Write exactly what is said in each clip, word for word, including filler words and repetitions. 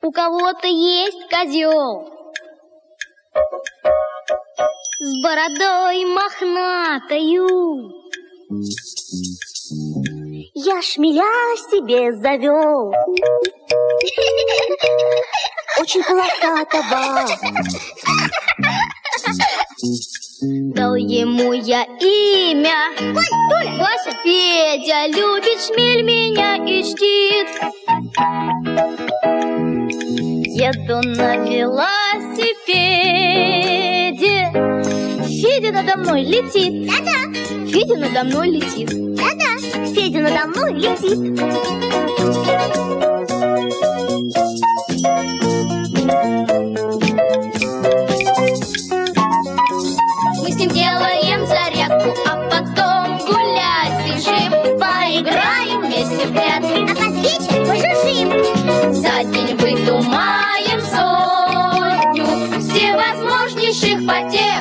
У кого-то есть козел с бородой мохнатою. Я шмеля себе завел, очень полосатого. Дал ему я имя Толя, Вася, Федя любит шмель меня и чтит. Еду на велосипеде, Федя надо мной летит. Да-да. Федя надо мной летит. Да-да. Федя надо мной летит. Мы с ним делаем зарядку, а потом гулять бежим. Поиграем вместе в прятки, а под вечер пожужжим. За день выдумаем сотню всевозможнейших потех.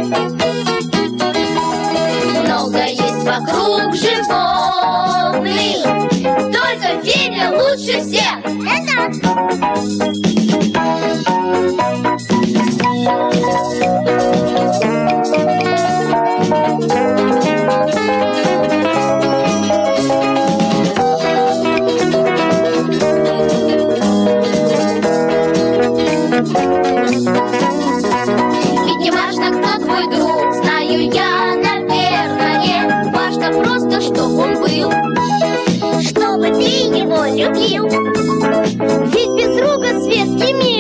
Много есть вокруг животных, только Федя лучше всех. Да-да. Ведь не важно, кто твой друг, знаю я, наверное. Важно просто, чтоб он был, чтобы ты его любил. ведь без друга светский мир.